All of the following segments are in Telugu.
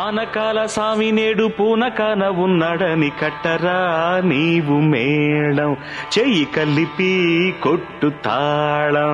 పానకాల సామి నేడు పూనకాన ఉన్నాడని కట్టరా నీవు మేళం, చెయ్యి కలిపి కొట్టు తాళం.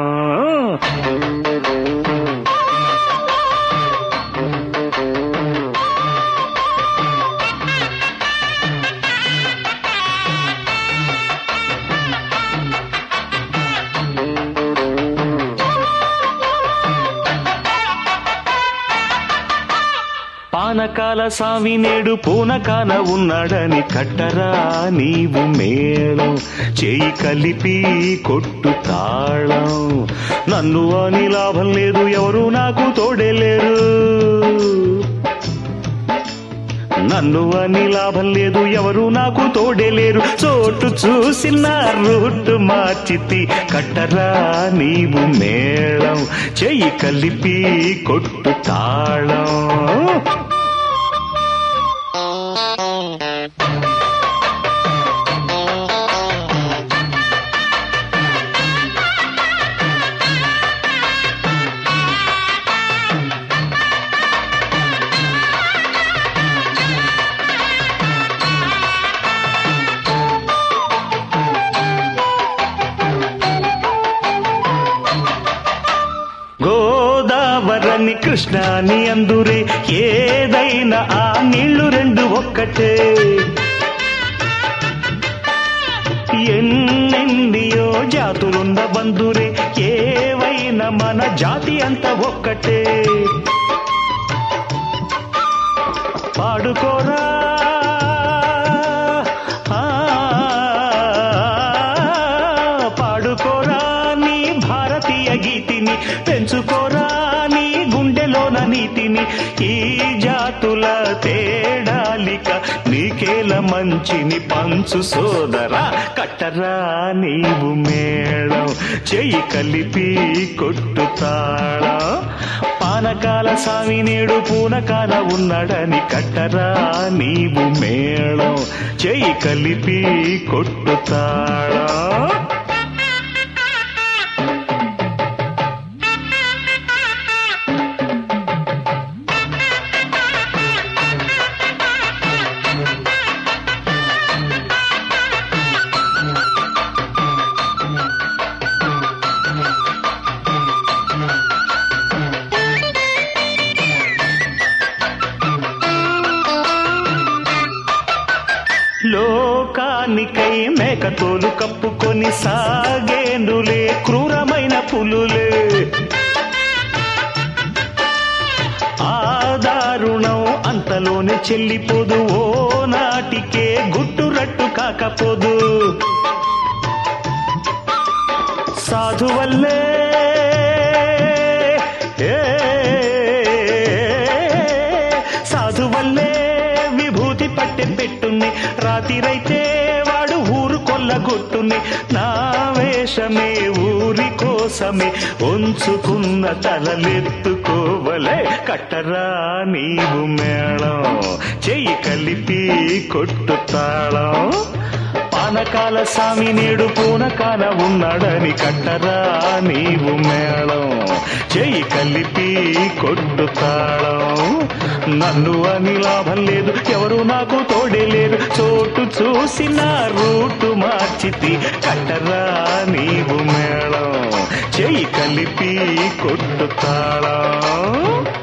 పానకాల సామి నేడు పూనకాన ఉన్నాడని కట్టరా నీవు మేళం, చేయి కలిపి కొట్టు తాళం. నన్ను అని లాభం లేదు, ఎవరు నాకు తోడేలేరు. నన్ను అని లాభం లేదు, ఎవరు నాకు తోడేలేరు. చోటు చూసిన రూటు మార్చితి, కట్టరా నీవు మేళం, చెయ్యి కలిపి కొట్టు తాళం. గోదావరని కృష్ణాని అందురే, ఏదైనా ఆ నీళ్లు రెండు ఒక్కటే. ఎన్నెన్నియో జాతులున్న బంధురే, ఏవైనా మన జాతి అంత ఒక్కటే. పాడుకోరా పాడుకోరా నీ భారతీయ గీతిని, పెంచుకోరా నీ గుండెలోన నీతిని. ఈ జాతుల తేడాలిక నీకేల మంచిని పంచు సోదరా, కట్టరా నీవు మేళం, చెయ్యి కలిపి కొట్టు తాళం. పానకాల సామి నేడు పూనకాన ఉన్నాడని కట్టరా నీవు మేళం, చెయ్యి కలిపి కొట్టు తాళం. లోకానికై మేకతోలు కప్పుకొని సాగేందులే క్రూరమైన పులులే. ఆ దారుణం అంతలోనే చెల్లిపోదు, ఓ నాటికే గుట్టురట్టు కాకపోదు. సాధువల్లే సాధువల్లే విభూతి పట్టె పెట్టుని, రాతిరైతే వాడు ఊరు కొల్లగొట్టుని. నా వేషమే ఊరి కోసమే, ఉంచుకున్న తలలెత్తుకోవలే, కట్టరా నీవు మేళం, చెయ్యి కలిపి కొట్టు తాళం. పానకాల సామి నేడు పూనకాన ఉన్నాడని కట్టరా నీవు మేళం, చెయ్యి కలిపి కొట్టు తాళం. నన్ను అని లాభం లేదు, ఎవరు నాకు తోడేలేరు. చోటు చూసిన రూటు మార్చితి, కట్టరా నీవు మేళం, చెయ్యి కలిపి కొట్టు తాళం.